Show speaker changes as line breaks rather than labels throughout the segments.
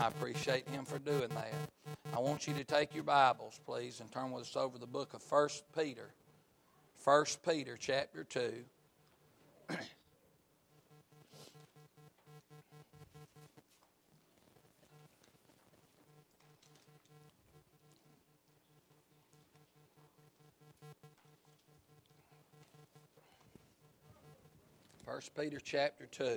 I appreciate him for doing that. I want you to take your Bibles, please, and turn with us over the book of 1 Peter. 1 Peter chapter 2. 1 Peter chapter 2.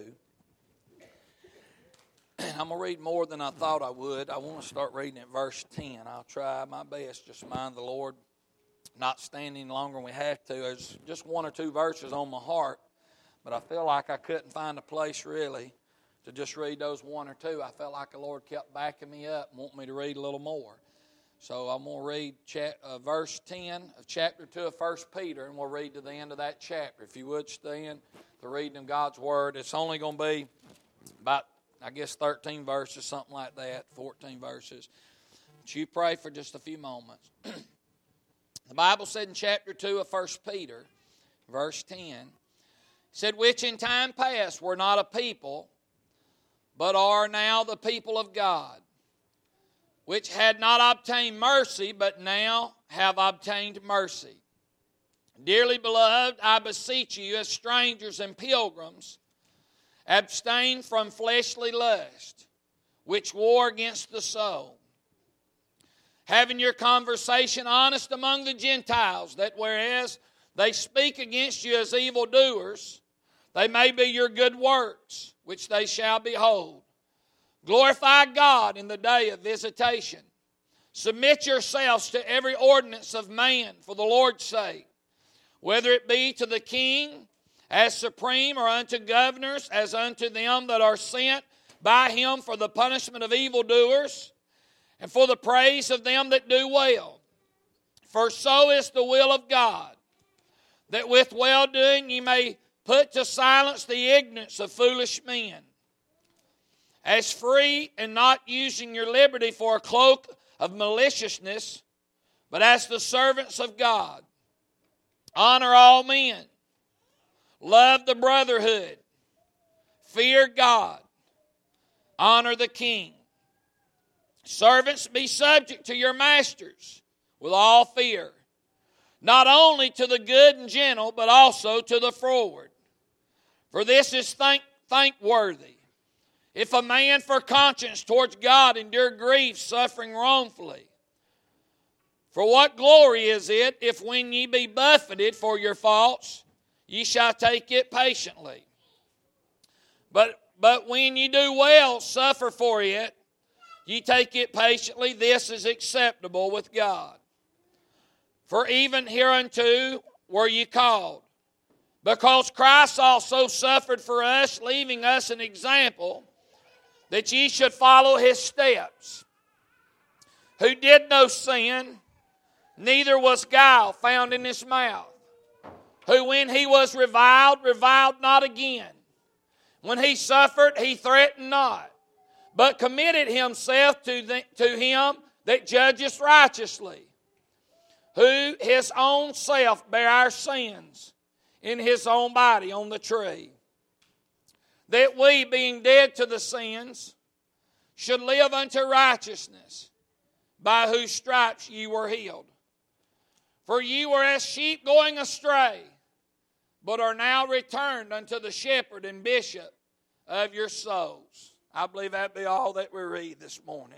I'm going to read more than I thought I would. I want to start reading at verse 10. I'll try my best, just mind the Lord, not standing longer than we have to. There's just one or two verses on my heart, but I feel like I couldn't find a place really to just read those one or two. I felt like the Lord kept backing me up and wanting me to read a little more. So I'm going to read verse 10 of chapter 2 of 1 Peter, and we'll read to the end of that chapter. If you would stand to reading of God's Word. It's only going to be about, 13 verses, something like that, 14 verses. But you pray for just a few moments. The Bible said in chapter 2 of 1 Peter, verse 10, said, which in time past were not a people, but are now the people of God, which had not obtained mercy, but now have obtained mercy. Dearly beloved, I beseech you, as strangers and pilgrims, abstain from fleshly lust, which war against the soul. Having your conversation honest among the Gentiles, that whereas they speak against you as evildoers, they may be your good works, which they shall behold. Glorify God in the day of visitation. Submit yourselves to every ordinance of man for the Lord's sake, whether it be to the king as supreme, or unto governors as unto them that are sent by him for the punishment of evildoers, and for the praise of them that do well. For so is the will of God, that with well-doing ye may put to silence the ignorance of foolish men. As free, and not using your liberty for a cloak of maliciousness, but as the servants of God. Honor all men. Love the brotherhood. Fear God. Honor the king. Servants, be subject to your masters with all fear, not only to the good and gentle, but also to the froward. For this is thankworthy, if a man for conscience towards God endure grief, suffering wrongfully. For what glory is it, if when ye be buffeted for your faults, ye shall take it patiently? But when ye do well, suffer for it, ye take it patiently. This is acceptable with God. For even hereunto were ye called, because Christ also suffered for us, leaving us an example, that ye should follow his steps, who did no sin, neither was guile found in his mouth, who when he was reviled not again. When he suffered, he threatened not, but committed himself to him that judgeth righteously, who his own self bare our sins in his own body on the tree, that we, being dead to the sins, should live unto righteousness, by whose stripes ye were healed. For ye were as sheep going astray, but are now returned unto the shepherd and bishop of your souls. I believe that be all that we read this morning.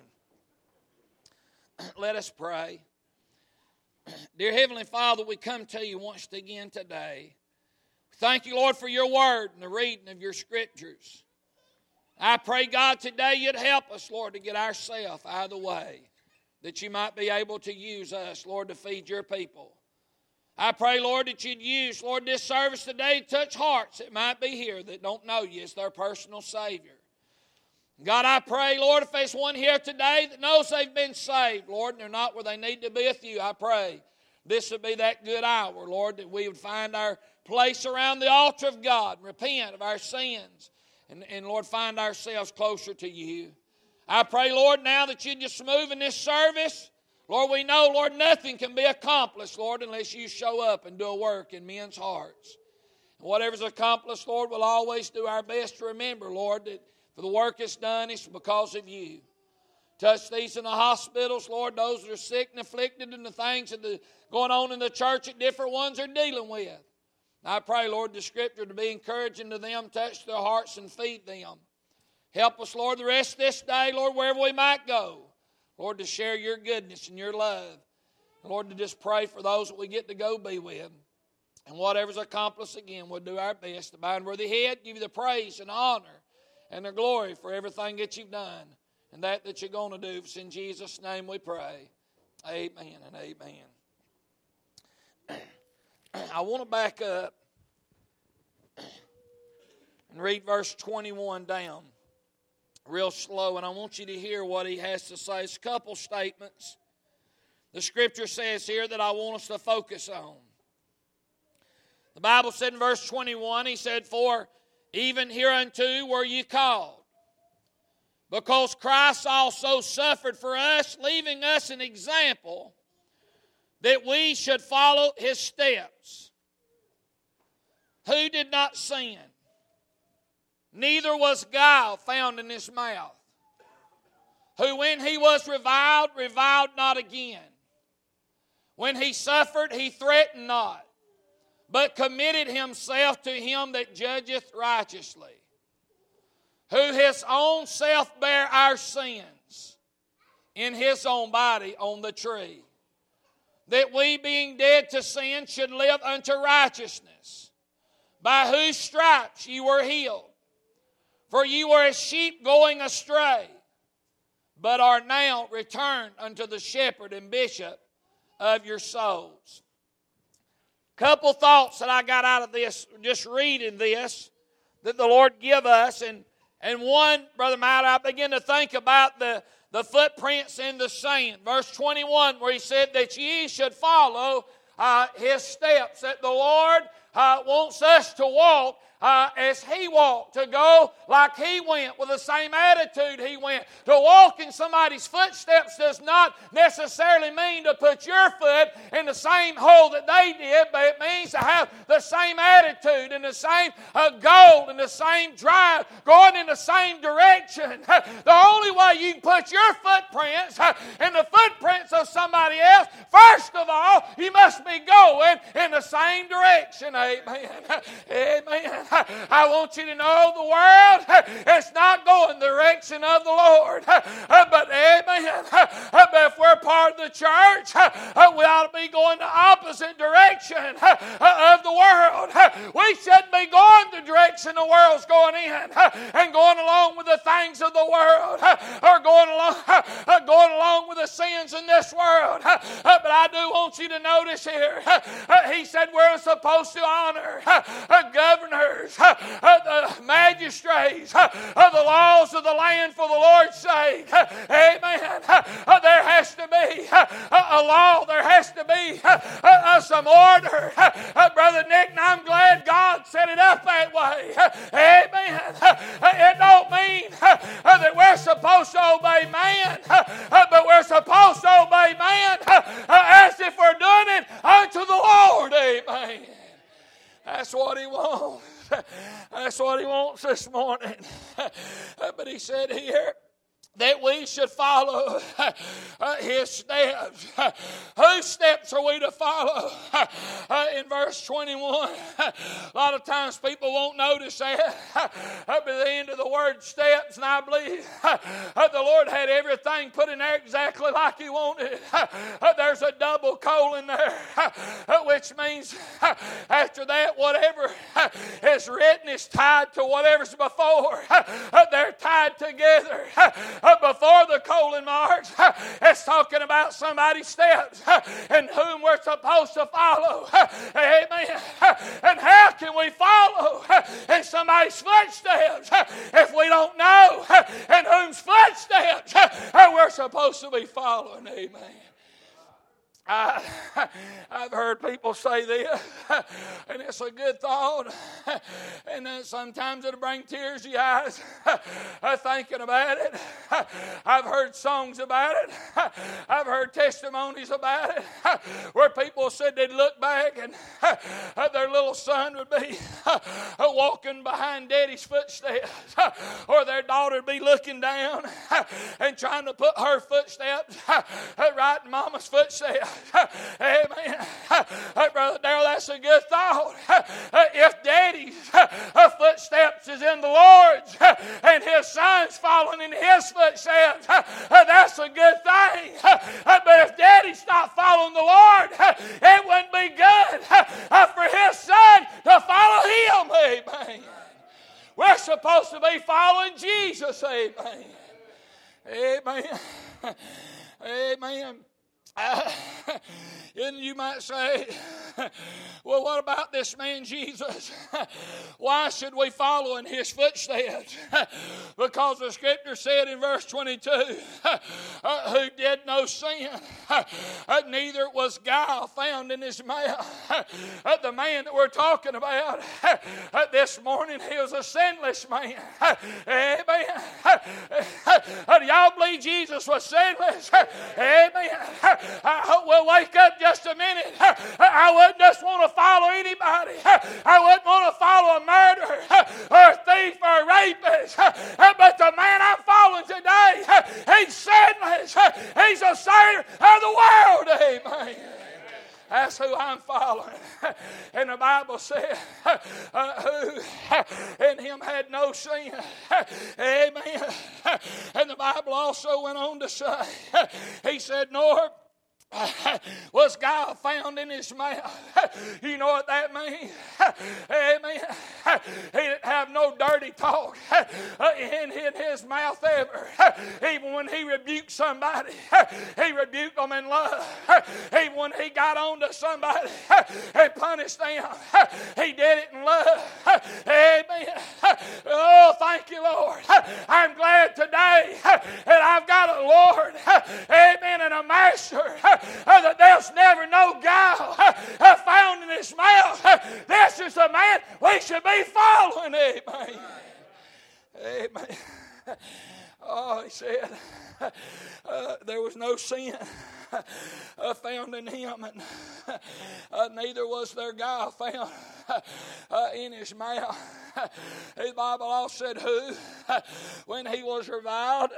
Let us pray. Dear Heavenly Father, we come to you once again today. Thank you, Lord, for your word and the reading of your scriptures. I pray, God, today you'd help us, Lord, to get ourselves out of the way, that you might be able to use us, Lord, to feed your people. I pray, Lord, that you'd use, Lord, this service today to touch hearts that might be here that don't know you as their personal Savior. God, I pray, Lord, if there's one here today that knows they've been saved, Lord, and they're not where they need to be with you, I pray this would be that good hour, Lord, that we would find our place around the altar of God and repent of our sins and Lord, find ourselves closer to you. I pray, Lord, now that you just move in this service. Lord, we know, Lord, nothing can be accomplished, Lord, unless you show up and do a work in men's hearts. And whatever's accomplished, Lord, we'll always do our best to remember, Lord, that for the work is done, it's because of you. Touch these in the hospitals, Lord, those that are sick and afflicted, and the things that are going on in the church that different ones are dealing with. I pray, Lord, the Scripture to be encouraging to them, touch their hearts and feed them. Help us, Lord, the rest of this day, Lord, wherever we might go, Lord, to share your goodness and your love. And Lord, to just pray for those that we get to go be with. And whatever's accomplished, again, we'll do our best to bow and we're the head, give you the praise and honor and the glory for everything that you've done and that you're going to do. It's in Jesus' name we pray. Amen and amen. I want to back up and read verse 21 down real slow, and I want you to hear what he has to say. It's a couple statements. The Scripture says here that I want us to focus on. The Bible said in verse 21, he said, "For even hereunto were ye called, because Christ also suffered for us, leaving us an example that we should follow his steps. Who did not sin? Neither was guile found in his mouth. Who when he was reviled, reviled not again. When he suffered, he threatened not, but committed himself to him that judgeth righteously. Who his own self bare our sins in his own body on the tree, that we being dead to sin should live unto righteousness, by whose stripes ye were healed. For ye were as sheep going astray, but are now returned unto the shepherd and bishop of your souls." Couple thoughts that I got out of this, just reading this, that the Lord give us. And one, Brother Matt, I begin to think about the footprints in the sand. Verse 21, where he said that ye should follow his steps, that the Lord wants us to walk as he walked, to go like he went, with the same attitude he went. To walk in somebody's footsteps does not necessarily mean to put your foot in the same hole that they did, but it means to have the same attitude and the same goal and the same drive, going in the same direction. The only way you can put your footprints in the footprints of somebody else, first of all, you must be going in the same direction. Amen. Amen. I want you to know the world is not going the direction of the Lord. But amen. But if we're part of the church, we ought to be going the opposite direction of the world. We shouldn't be going the direction the world's going in and going along with the things of the world, or going along with the sins in this world. But I do want you to notice here, he said we're supposed to honor governors, the magistrates, the laws of the land for the Lord's sake. Amen. There has to be a law. There has to be some order. Brother Nick, and I'm glad God set it up that way. Amen. It don't mean that we're supposed to obey man, but we're supposed to obey man as if we're doing it unto the Lord. Amen. That's what he wants. That's what he wants this morning. But he said here that we should follow his steps. Whose steps are we to follow? In verse 21, a lot of times people won't notice that up at the end of the word steps, and I believe the Lord had everything put in there exactly like he wanted. There's a double colon there, which means after that, whatever is written is tied to whatever's before. They're tied together. Before the colon marks, it's talking about somebody's steps and whom we're supposed to follow. Amen. And how can we follow in somebody's footsteps if we don't know in whose footsteps we're supposed to be following? Amen. I've heard people say this, and it's a good thought, and then sometimes it'll bring tears to your eyes thinking about it. I've heard songs about it. I've heard testimonies about it where people said they'd look back and their little son would be walking behind daddy's footsteps, or their daughter would be looking down and trying to put her footsteps right in mama's footsteps. Amen. Brother Darrell, that's a good thought. If daddy's footsteps is in the Lord's and his son's following in his footsteps, that's a good thing. But if daddy stopped following the Lord, it wouldn't be good for his son to follow him. Amen. We're supposed to be following Jesus. Amen. Amen. Amen. And you might say, well, what about this man Jesus? Why should we follow in his footsteps? Because the scripture said in verse 22, who did no sin, neither was guile found in his mouth. The man that we're talking about this morning, he was a sinless man. Amen. Do y'all believe Jesus was sinless? Amen. I hope we'll wake up just a minute. I wouldn't just want to follow anybody. I wouldn't want to follow a murderer or a thief or a rapist. But the man I'm following today, he's sinless. He's a savior of the world. Amen. That's who I'm following. And the Bible said, who in him had no sin. Amen. And the Bible also went on to say, he said, nor was guile found in his mouth. You know what that means? Amen. He didn't have no dirty talk in his mouth ever. Even when he rebuked somebody, he rebuked them in love. Even when he got on to somebody and punished them, he did it in love. Amen. Oh, thank you, Lord. I'm glad today that I've got a Lord, amen, and a master that there's never no guile found in his mouth. This is the man we should be following. Amen. Amen. Oh, he said there was no sin found in him, and neither was there guile found in his mouth. The Bible also said, who, when he was reviled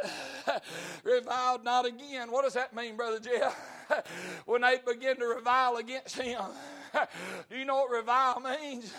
not again. What does that mean, Brother Jeff? When they begin to revile against him. Do you know what revile means?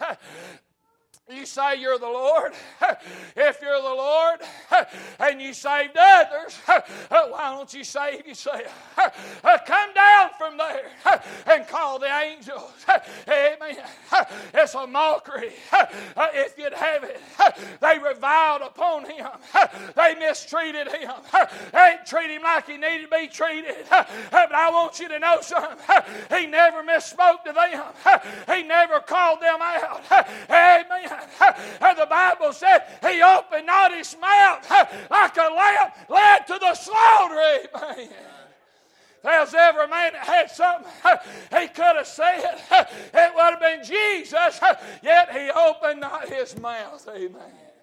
You say you're the Lord. If you're the Lord and you saved others, why don't you save yourself? Come down from there and call the angels. Amen. It's a mockery. If you'd have it, they reviled upon him. They mistreated him. They didn't treat him like he needed to be treated. But I want you to know something. He never misspoke to them. He never called them out. Amen. And the Bible said he opened not his mouth like a lamb led to the slaughter. Amen. If there's ever a man that had something he could have said, it would have been Jesus, yet he opened not his mouth. Amen.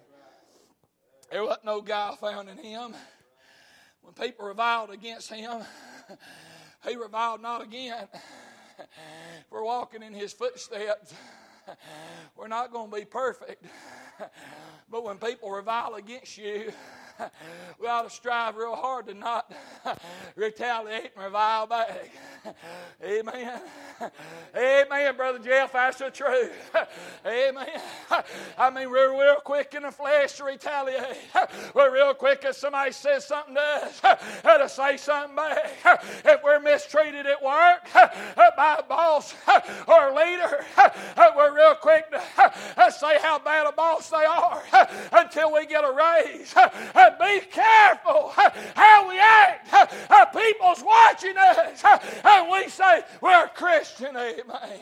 There wasn't no guile found in him. When people reviled against him, he reviled not again. We're walking in his footsteps. We're not going to be perfect. But when people revile against you, we ought to strive real hard to not retaliate and revile back. Amen. Amen, Brother Jeff, that's the truth. Amen. I mean, we're real quick in the flesh to retaliate. We're real quick if somebody says something to us to say something back. If we're mistreated at work by a boss or a leader, we're real quick to say how bad a boss they are until we get a raise. Be careful how we act. People's watching us, and we say we're a Christian. Amen.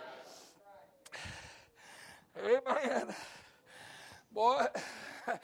Amen. Boy,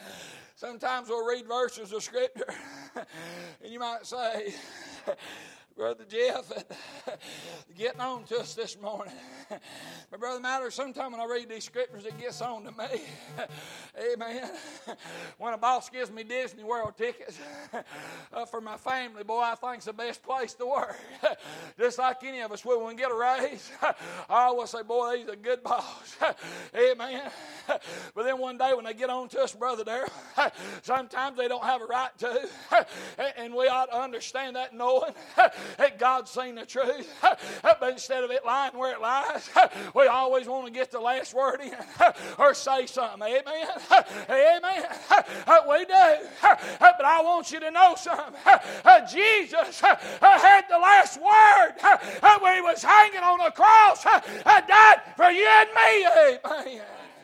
sometimes we'll read verses of Scripture, and you might say, Brother Jeff, getting on to us this morning. But Brother Matter, sometimes when I read these scriptures, it gets on to me. Amen. When a boss gives me Disney World tickets for my family, boy, I think it's the best place to work. Just like any of us would when we get a raise. I always say, boy, he's a good boss. Amen. But then one day when they get on to us, Brother Darrell, sometimes they don't have a right to. And we ought to understand that, knowing that God's seen the truth. But instead of it lying where it lies, we always want to get the last word in or say something. Amen. Amen. We do. But I want you to know something. Jesus had the last word when he was hanging on the cross. Died for you and me. Amen.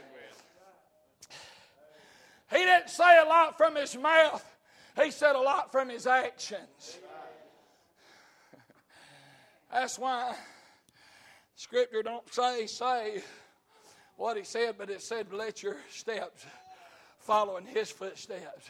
He didn't say a lot from his mouth. He said a lot from his actions. That's why Scripture don't say what he said, but it said, let your steps follow in his footsteps.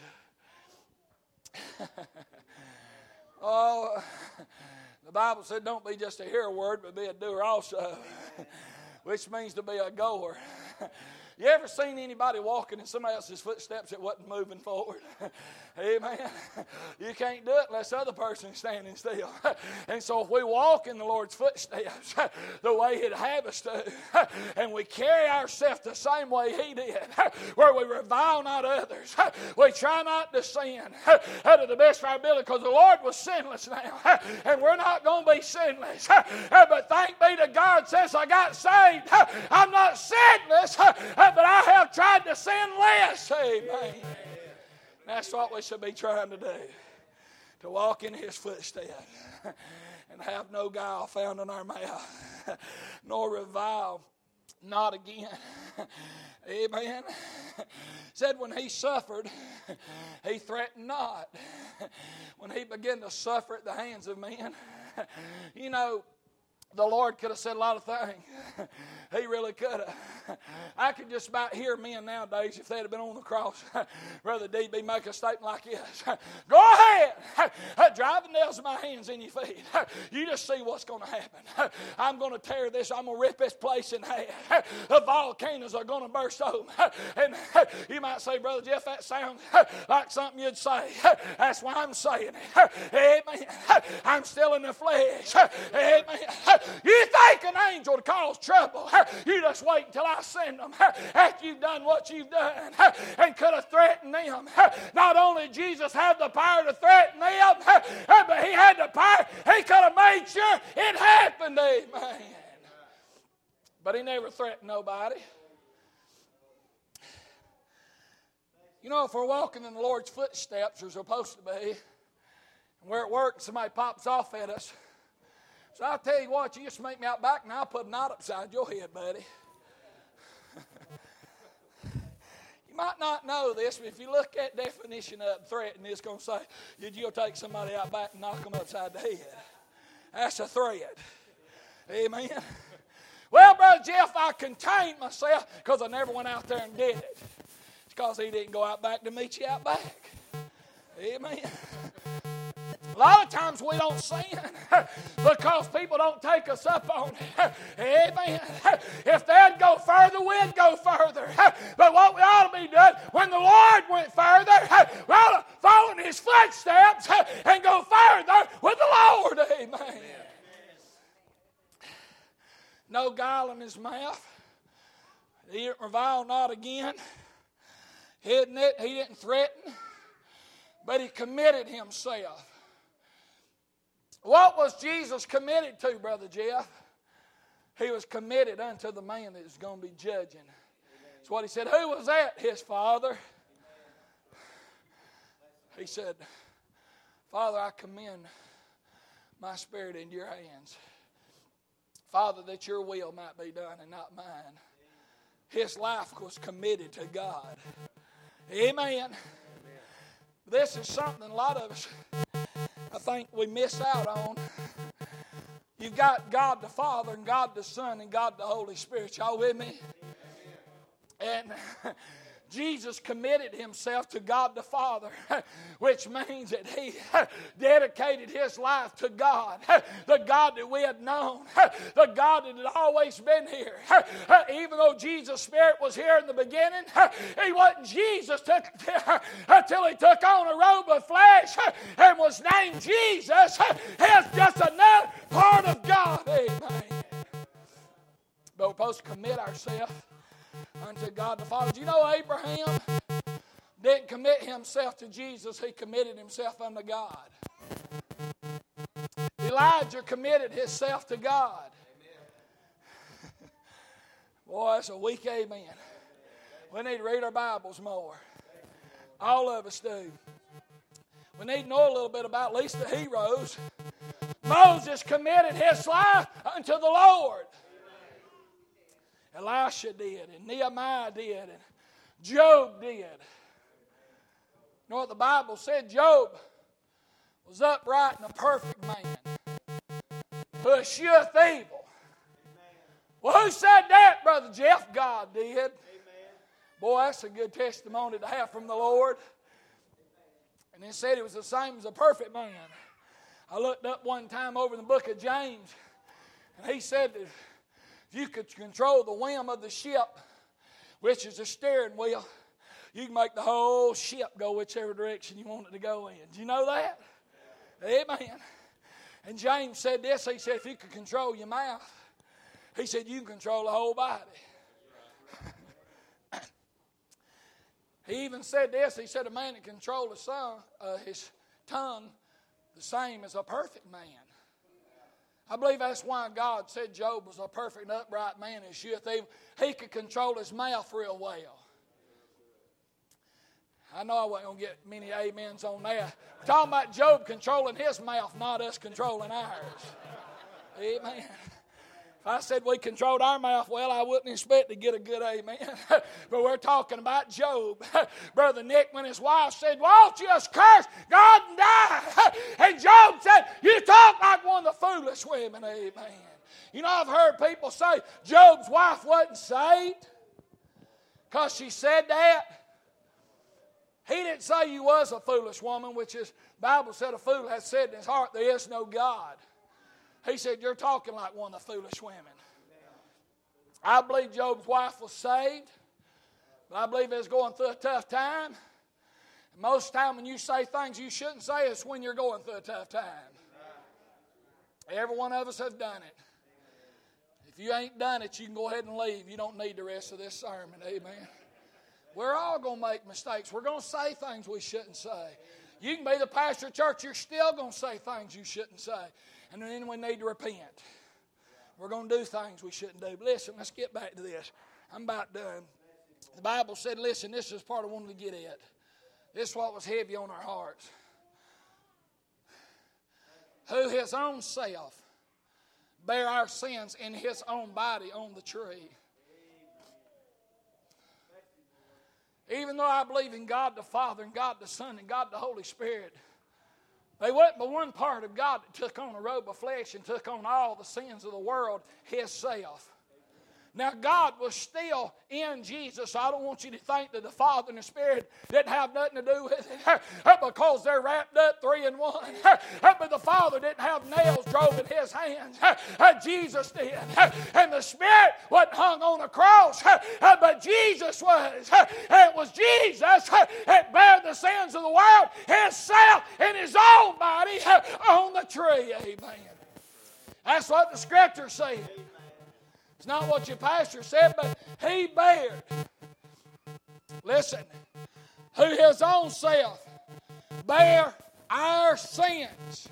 Oh, the Bible said don't be just a hearer word, but be a doer also, which means to be a goer. You ever seen anybody walking in somebody else's footsteps that wasn't moving forward? Amen. You can't do it unless the other person's standing still. And so if we walk in the Lord's footsteps the way He'd have us to, and we carry ourselves the same way He did, where we revile not others, we try not to sin out of the best of our ability, because the Lord was sinless now, and we're not going to be sinless. But thank be to God, since I got saved, I'm not sinless, but I have tried to sin less. Amen. That's what we should be trying to do, to walk in His footsteps and have no guile found in our mouth, nor revile not again. Amen. Said when He suffered, He threatened not. When He began to suffer at the hands of men, you know, the Lord could have said a lot of things. He really could have. I could just about hear men nowadays, if they'd have been on the cross, Brother D.B. make a statement like this. Go ahead. Drive the nails of my hands in your feet. You just see what's going to happen. I'm going to tear this. I'm going to rip this place in half. The volcanoes are going to burst open. And you might say, Brother Jeff, that sounds like something you'd say. That's why I'm saying it. Amen. I'm still in the flesh. Amen. You think an angel would cause trouble? You just wait until I send them after you've done what you've done, and could have threatened them. Not only did Jesus have the power to threaten them, but He had the power. He could have made sure it happened. Amen. But He never threatened nobody. You know, if we're walking in the Lord's footsteps, we're supposed to be, and we're at work and somebody pops off at us, so I'll tell you what, you just make me out back and I'll put a knot upside your head, buddy. You might not know this, but if you look at definition of threaten, it's going to say, you'll take somebody out back and knock them upside the head. That's a threat. Amen. Well, Brother Jeff, I contained myself because I never went out there and did it. It's because he didn't go out back to meet you out back. Amen. A lot of times we don't sin because people don't take us up on it. Amen. If they'd go further, we'd go further. But what we ought to be doing, when the Lord went further, we ought to follow in His footsteps and go further with the Lord. Amen. No guile in His mouth. He didn't revile not again. He didn't threaten, but He committed Himself. What was Jesus committed to, Brother Jeff? He was committed unto the man that was going to be judging. That's what He said. Who was that? His Father. He said, Father, I commend my spirit into your hands. Father, that your will might be done and not mine. His life was committed to God. Amen. This is something a lot of us, I think, we miss out on. You've got God the Father and God the Son and God the Holy Spirit. Y'all with me? And Jesus committed himself to God the Father, which means that he dedicated his life to God, the God that we had known, the God that had always been here. Even though Jesus' Spirit was here in the beginning, he wasn't Jesus until he took on a robe of flesh and was named Jesus. He's just another part of God. Amen. But we're supposed to commit ourselves unto God the Father. Do you know Abraham didn't commit himself to Jesus, he committed himself unto God. Elijah committed himself to God. Boy, that's a weak amen. We need to read our Bibles more. All of us do. We need to know a little bit about at least the heroes. Moses committed his life unto the Lord. Elisha did, and Nehemiah did, and Job did. You know what the Bible said? Job was upright and a perfect man, who escheweth evil. Well, who said that, Brother Jeff? God did. Boy, that's a good testimony to have from the Lord. And it said he was the same as a perfect man. I looked up one time over in the book of James, and he said that if you could control the whim of the ship, which is the steering wheel, you can make the whole ship go whichever direction you want it to go in. Do you know that? Amen. And James said this. He said, if you could control your mouth, he said, you can control the whole body. He even said this. He said, a man that controls his tongue the same as a perfect man. I believe that's why God said Job was a perfect and upright man and escheweth evil. He could control his mouth real well. I know I wasn't going to get many amens on that. We're talking about Job controlling his mouth, not us controlling ours. Amen. If I said we controlled our mouth well, I wouldn't expect to get a good amen. But we're talking about Job. Brother Nick, when his wife said, won't you just curse God and die? And Job said, you talk like one of the foolish women. Amen. You know, I've heard people say Job's wife wasn't saved because she said that. He didn't say you was a foolish woman, which is, the Bible said a fool has said in his heart, there is no God. He said, you're talking like one of the foolish women. I believe Job's wife was saved, but I believe he was going through a tough time. And most of the time when you say things you shouldn't say, it's when you're going through a tough time. Every one of us has done it. If you ain't done it, you can go ahead and leave. You don't need the rest of this sermon. Amen. We're all going to make mistakes. We're going to say things we shouldn't say. You can be the pastor of church, you're still going to say things you shouldn't say. And then we need to repent. We're going to do things we shouldn't do. But listen, let's get back to this. I'm about done. The Bible said, listen, this is part I wanted to get at. This is what was heavy on our hearts. Who his own self bare our sins in his own body on the tree. Even though I believe in God the Father and God the Son and God the Holy Spirit, they wasn't but one part of God that took on a robe of flesh and took on all the sins of the world himself. Now, God was still in Jesus. So I don't want you to think that the Father and the Spirit didn't have nothing to do with it because they're wrapped up three in one. But the Father didn't have nails drove in his hands. Jesus did. And the Spirit wasn't hung on a cross, but Jesus was. And it was Jesus that bare the sins of the world himself in his own body on the tree. Amen. That's what the Scripture said. It's not what your pastor said, but he bared. Listen, who his own self bare our sins.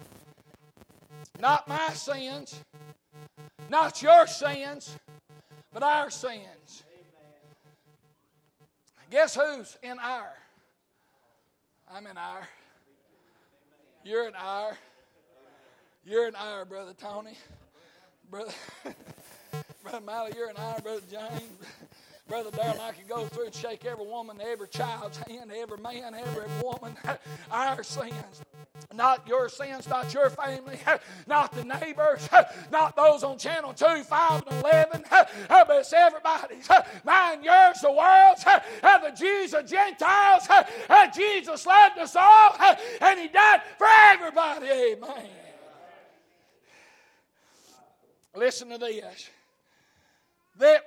Not my sins, not your sins, but our sins. Guess who's in our? I'm in our. You're in our. You're in our, Brother Tony. Brother Mally, you're in our. Brother James. Brother Darrell, I could go through and shake every woman, every child's hand, every man, every woman. Our sins. Not your sins, not your family, not the neighbors, not those on channel 2, 5, and 11, but it's everybody's. Mine, yours, the world's, the Jews, the Gentiles. Jesus loved us all, and He died for everybody. Amen. Listen to this. That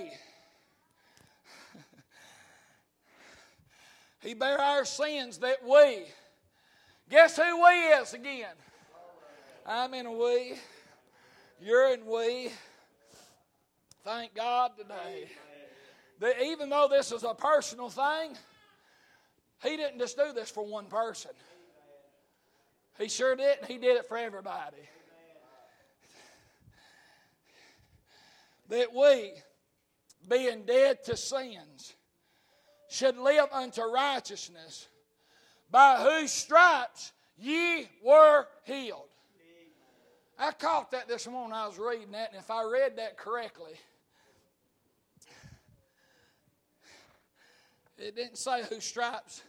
He bare our sins that we. Guess who we is again? I'm in a we. You're in we. Thank God today. That even though this is a personal thing, He didn't just do this for one person. He sure didn't. He did it for everybody. That we, being dead to sins, should live unto righteousness, by whose stripes ye were healed. I caught that this morning. I was reading that, and if I read that correctly, it didn't say whose stripes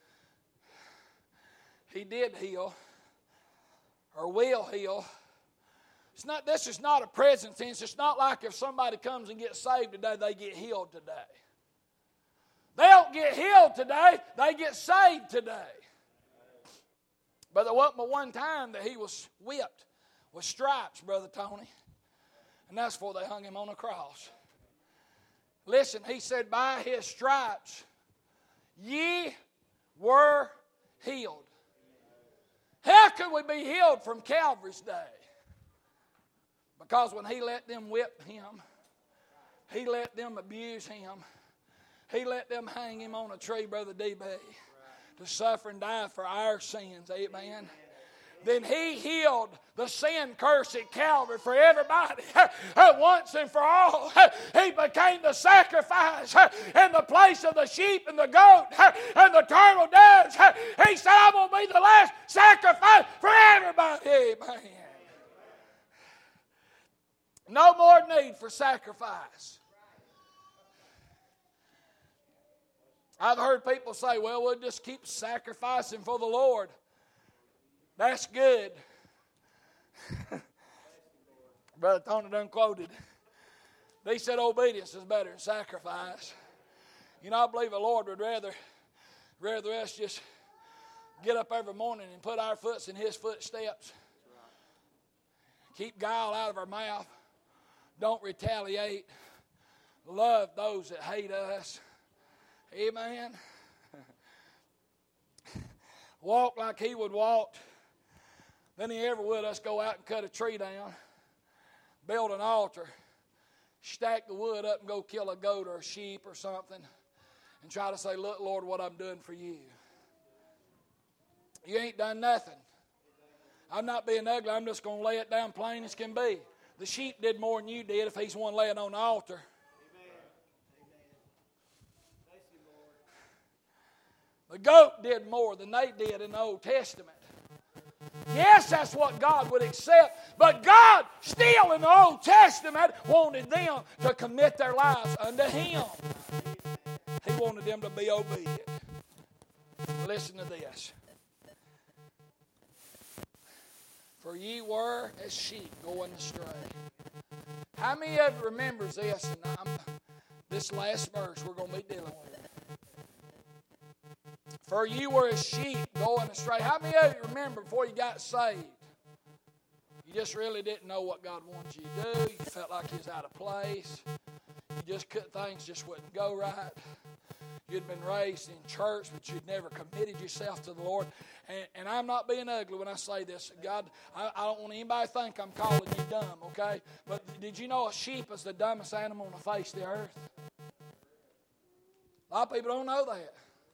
He did heal or will heal. This is not a present tense. It's not like if somebody comes and gets saved today, they get healed today. They don't get healed today, they get saved today. But there wasn't but one time that He was whipped with stripes, Brother Tony. And that's before they hung Him on a cross. Listen, He said, by His stripes ye were healed. How could we be healed from Calvary's day? Because when He let them whip Him, He let them abuse Him, He let them hang Him on a tree, Brother D.B., to suffer and die for our sins. Amen. Then He healed the sin curse at Calvary for everybody. Once and for all. He became the sacrifice in the place of the sheep and the goat and the turtle doves. He said, I'm going to be the last sacrifice for everybody. Amen. No more need for sacrifice. I've heard people say, well, we'll just keep sacrificing for the Lord. That's good. Brother Tony done quoted. They said obedience is better than sacrifice. You know, I believe the Lord would rather us just get up every morning and put our foot in His footsteps. Keep guile out of our mouth. Don't retaliate. Love those that hate us. Amen. Walk like He would walk. Then He ever would us go out and cut a tree down, build an altar, stack the wood up and go kill a goat or a sheep or something, and try to say, look, Lord, what I'm doing for You. You ain't done nothing. I'm not being ugly. I'm just going to lay it down plain as can be. The sheep did more than you did if He's one laying on the altar. The goat did more than they did in the Old Testament. Yes, that's what God would accept, but God still in the Old Testament wanted them to commit their lives unto Him. He wanted them to be obedient. Listen to this. For ye were as sheep going astray. How many of you remembers this? And this last verse we're going to be dealing with. For you were as sheep going astray. How many of you remember before you got saved? You just really didn't know what God wanted you to do. You felt like you was out of place. Things just wouldn't go right. You'd been raised in church, but you'd never committed yourself to the Lord. And I'm not being ugly when I say this. God, I don't want anybody to think I'm calling you dumb, okay? But did you know a sheep is the dumbest animal on the face of the earth? A lot of people don't know that.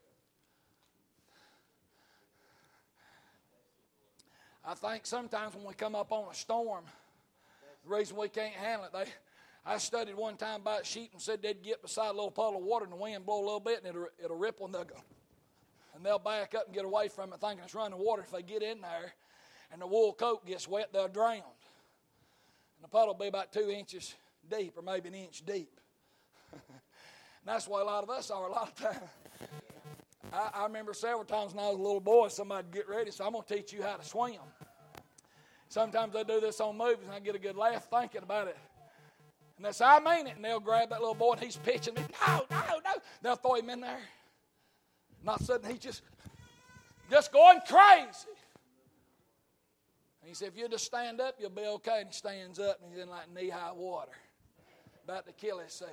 I think sometimes when we come up on a storm, the reason we can't handle it, I studied one time about sheep and said they'd get beside a little puddle of water and the wind blow a little bit and it'll ripple and they'll go. And they'll back up and get away from it thinking it's running water. If they get in there and the wool coat gets wet, they'll drown. And the puddle will be about 2 inches deep or maybe an inch deep. And that's why a lot of us are a lot of times. I remember several times when I was a little boy, somebody would get ready, so I'm going to teach you how to swim. Sometimes they do this on movies, and I get a good laugh thinking about it. And they say, I mean it. And they'll grab that little boy, and he's pitching. No. They'll throw him in there. And all of a sudden, he's just going crazy. And he said, if you just stand up, you'll be okay. And he stands up, and he's in like knee-high water, about to kill himself.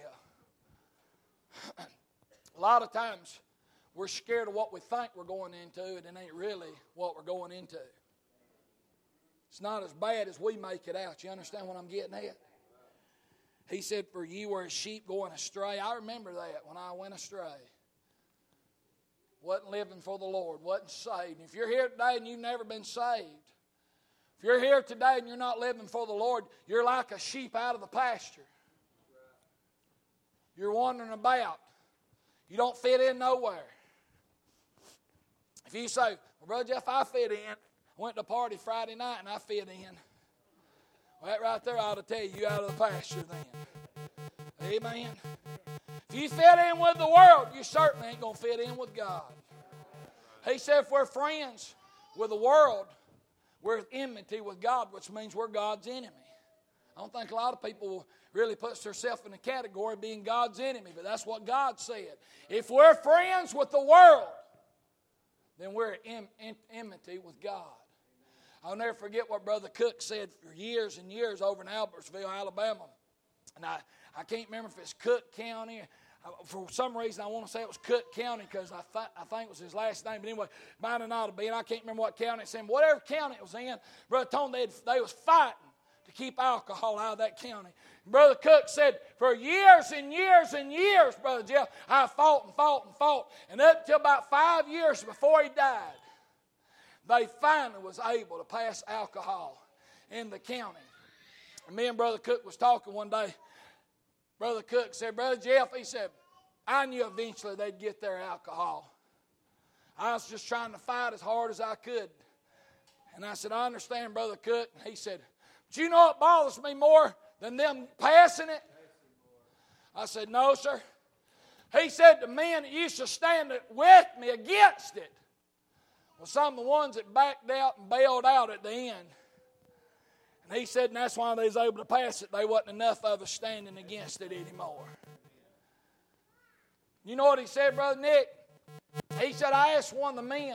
A lot of times, we're scared of what we think we're going into, and it ain't really what we're going into. It's not as bad as we make it out. You understand what I'm getting at? He said, for you were a sheep going astray. I remember that when I went astray. Wasn't living for the Lord. Wasn't saved. If you're here today and you've never been saved, if you're here today and you're not living for the Lord, you're like a sheep out of the pasture. You're wandering about. You don't fit in nowhere. If you say, well, Brother Jeff, I fit in. I went to a party Friday night and I fit in. Well, that right there ought to tell you out of the pasture then. Amen. If you fit in with the world, you certainly ain't going to fit in with God. He said if we're friends with the world, we're enmity with God, which means we're God's enemy. I don't think a lot of people really puts themselves in the category of being God's enemy, but that's what God said. If we're friends with the world, then we're enmity with God. I'll never forget what Brother Cook said for years and years over in Albertsville, Alabama. And I can't remember if it's Cook County. For some reason, I want to say it was Cook County because I think it was his last name. But anyway, might have not been. I can't remember what county it's in. Whatever county it was in, Brother Tony, they was fighting to keep alcohol out of that county. And Brother Cook said, for years and years and years, Brother Jeff, I fought and fought and fought. And up until about 5 years before he died, they finally was able to pass alcohol in the county. And me and Brother Cook was talking one day. Brother Cook said, Brother Jeff, he said, I knew eventually they'd get their alcohol. I was just trying to fight as hard as I could. And I said, I understand, Brother Cook. And he said, but you know what bothers me more than them passing it? I said, no, sir. He said, the men that used to stand with me against it were some of the ones that backed out and bailed out at the end. And he said, and that's why they was able to pass it. There wasn't enough of us standing against it anymore. You know what he said, Brother Nick? He said, I asked one of the men,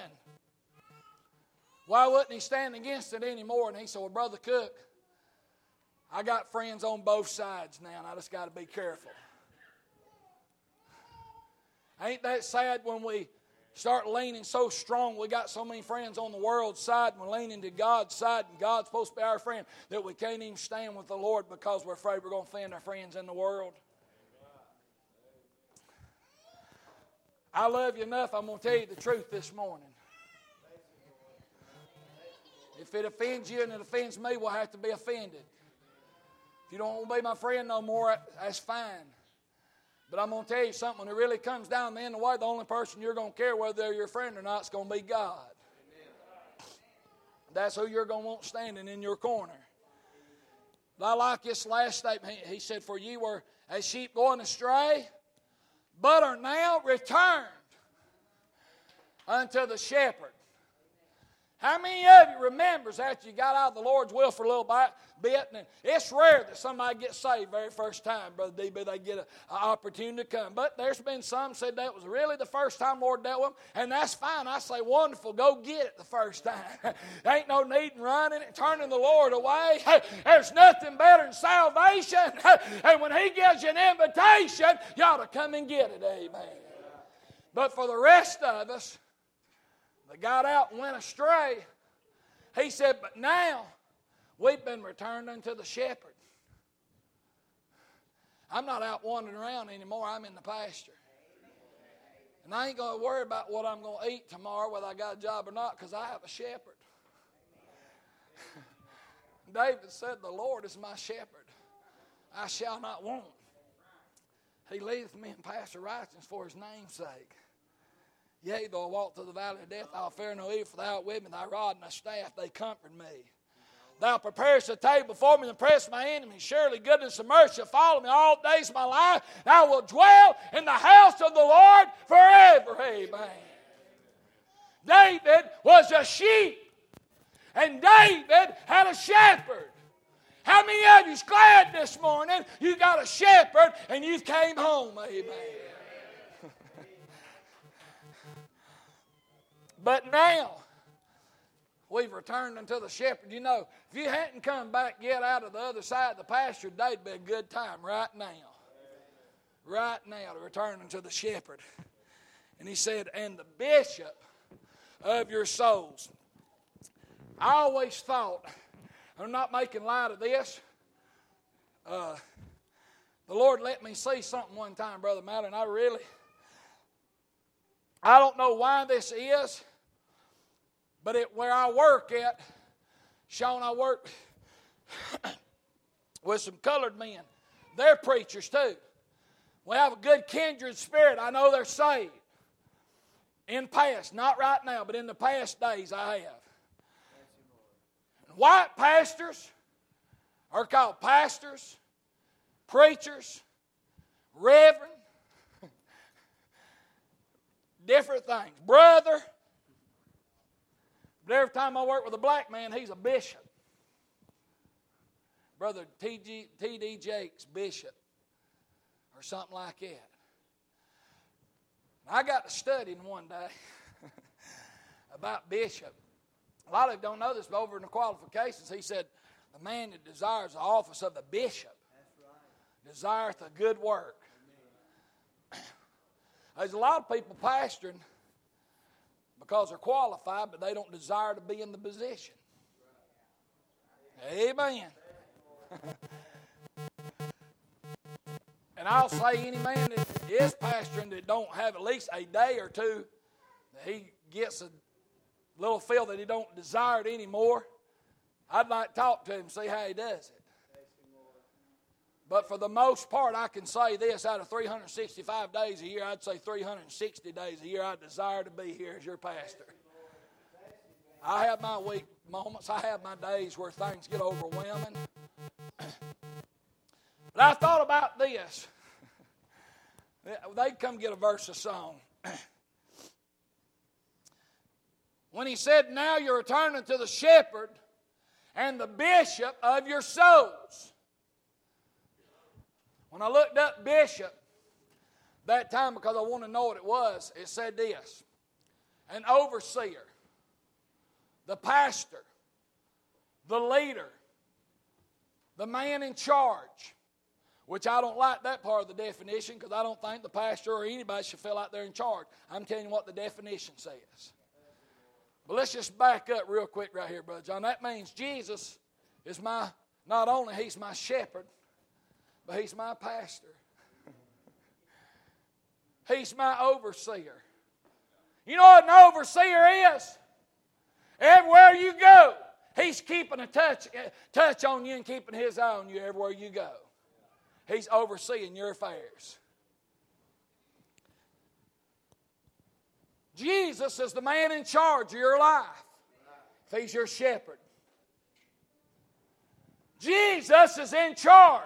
why wouldn't he stand against it anymore? And he said, well, Brother Cook, I got friends on both sides now, and I just got to be careful. Ain't that sad when we start leaning so strong? We got so many friends on the world's side, and we're leaning to God's side, and God's supposed to be our friend, that we can't even stand with the Lord because we're afraid we're going to offend our friends in the world. I love you enough, I'm going to tell you the truth this morning. If it offends you and it offends me, we'll have to be offended. If you don't want to be my friend no more, that's fine. But I'm going to tell you something. When it really comes down to the end of the way, the only person you're going to care whether they're your friend or not is going to be God. That's who you're going to want standing in your corner. But I like this last statement. He said, for ye were as sheep going astray, but are now returned unto the shepherd. How many of you remembers after you got out of the Lord's will for a little bit, and it's rare that somebody gets saved very first time, Brother DB, they get an opportunity to come. But there's been some said that was really the first time Lord dealt with them, and that's fine. I say, wonderful, go get it the first time. There ain't no need in running and turning the Lord away. There's nothing better than salvation, and when He gives you an invitation, you ought to come and get it, amen. But for the rest of us, they got out and went astray. He said, but now we've been returned unto the shepherd. I'm not out wandering around anymore. I'm in the pasture. And I ain't going to worry about what I'm going to eat tomorrow, whether I got a job or not, because I have a shepherd. David said, the Lord is my shepherd. I shall not want. He leadeth me in paths of righteousness for His name's sake. Yea, though I walk through the valley of death, I'll fear no evil, for thou art with me, thy rod and thy staff, they comfort me. Thou preparest a table before me in the presence of my enemies. Surely goodness and mercy shall follow me all the days of my life. I will dwell in the house of the Lord forever. Amen.
David was a sheep. And David had a shepherd. How many of you's glad this morning you got a shepherd and you came home? Amen. But now, we've returned unto the shepherd. You know, if you hadn't come back yet out of the other side of the pasture, that'd be a good time right now. Right now to return unto the shepherd. And he said, and the bishop of your souls. I always thought, I'm not making light of this. The Lord let me see something one time, Brother Mallory, and I don't know why this is, but where I work at, Sean, I work with some colored men. They're preachers too. We have a good kindred spirit. I know they're saved. In past, not right now, but in the past days I have. White pastors are called pastors, preachers, reverend, different things. Brother. But every time I work with a black man, he's a bishop. Brother T.D. Jakes, bishop, or something like that. I got to studying one day about bishop. A lot of you don't know this, but over in the qualifications, he said, the man that desires the office of the bishop desireth a good work. There's a lot of people pastoring because they're qualified, but they don't desire to be in the position. Amen. And I'll say any man that is pastoring that don't have at least a day or two that he gets a little feel that he don't desire it anymore, I'd like to talk to him and see how he does it. But for the most part, I can say this, out of 365 days a year, I'd say 360 days a year, I desire to be here as your pastor. I have my weak moments. I have my days where things get overwhelming. But I thought about this. They'd come get a verse of song. When he said, now you're returning to the shepherd and the bishop of your souls. When I looked up bishop that time, because I want to know what it was, it said this: an overseer, the pastor, the leader, the man in charge. Which I don't like that part of the definition, because I don't think the pastor or anybody should feel like they're in charge. I'm telling you what the definition says. But let's just back up real quick right here, Brother John. That means Jesus is not only he's my shepherd, but he's my pastor. He's my overseer. You know what an overseer is? Everywhere you go, he's keeping a touch on you and keeping his eye on you everywhere you go. He's overseeing your affairs. Jesus is the man in charge of your life. If he's your shepherd. Jesus is in charge.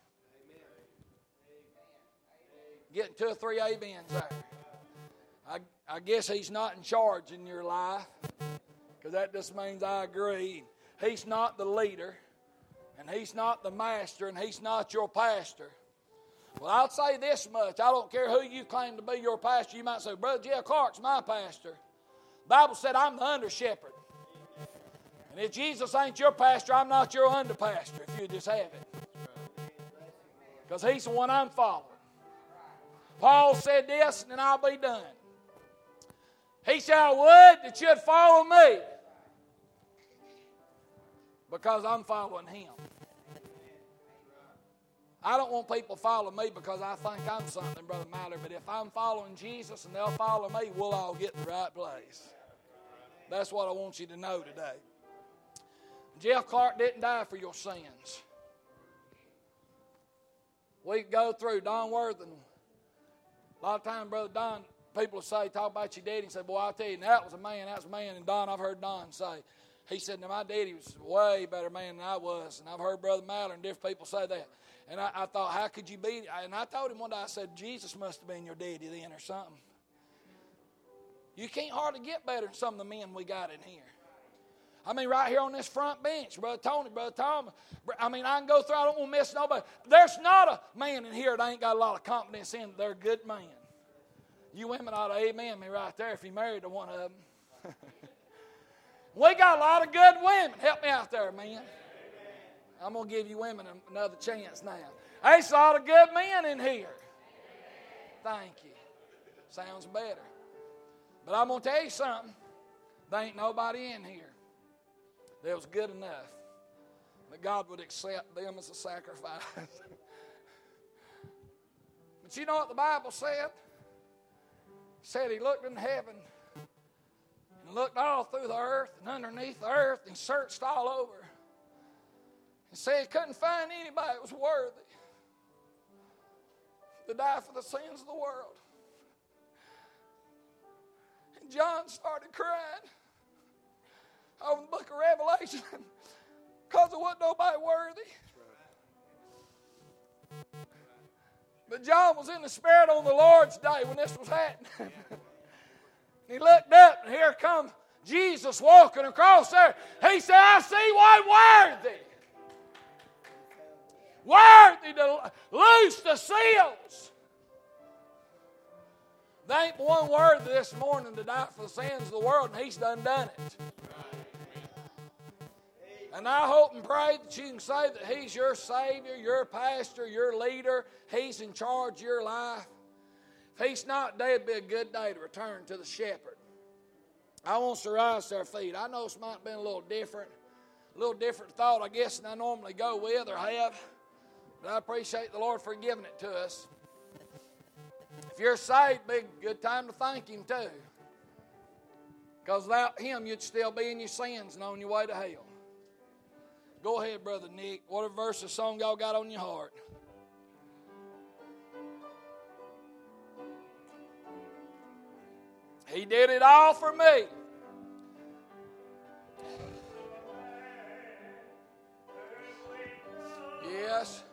Getting 2 or 3 amens there. I guess he's not in charge in your life, because that just means I agree. He's not the leader, and he's not the master, and he's not your pastor. Well, I'll say this much. I don't care who you claim to be your pastor. You might say, Brother Jeff Clark's my pastor. The Bible said I'm the under shepherd. And if Jesus ain't your pastor, I'm not your under pastor, if you just have it. Because he's the one I'm following. Paul said this, and then I'll be done. He said, I would that you'd follow me, because I'm following him. I don't want people to follow me because I think I'm something, Brother Mallory, but if I'm following Jesus and they'll follow me, we'll all get in the right place. That's what I want you to know today. Jeff Clark didn't die for your sins. We go through Don Worthing. A lot of times, Brother Don, people will say, talk about your daddy, and say, boy, I'll tell you, that was a man. And Don, I've heard Don say, he said, now my daddy was a way better man than I was. And I've heard Brother Mallory and different people say that. And I thought, how could you be? And I told him one day, I said, Jesus must have been your daddy then or something. You can't hardly get better than some of the men we got in here. I mean, right here on this front bench, Brother Tony, Brother Tom. I mean, I can go through, I don't want to miss nobody. There's not a man in here that ain't got a lot of confidence in that they're a good man. You women ought to amen me right there if you married to one of them. We got a lot of good women. Help me out there, man. I'm going to give you women another chance now. There's a lot of good men in here. Thank you. Sounds better. But I'm going to tell you something. There ain't nobody in here that was good enough that God would accept them as a sacrifice. But you know what the Bible said? It said he looked in heaven and looked all through the earth and underneath the earth and searched all over and said he couldn't find anybody that was worthy to die for the sins of the world. And John started crying over the book of Revelation because there wasn't nobody worthy. But John was in the Spirit on the Lord's day when this was happening. He looked up, and here comes Jesus walking across there. He said, I see one worthy. Worthy to loose the seals. There ain't one worthy this morning to die for the sins of the world, and he's done it. And I hope and pray that you can say that he's your Savior, your pastor, your leader. He's in charge of your life. If he's not, it'd be a good day to return to the shepherd. I want us to rise to our feet. I know this might have been a little different thought, I guess, than I normally go with or have. But I appreciate the Lord for giving it to us. If you're saved, it'd be a good time to thank Him too. Because without Him, you'd still be in your sins and on your way to hell. Go ahead, Brother Nick. Whatever verse or song y'all got on your heart. He did it all for me. Yes.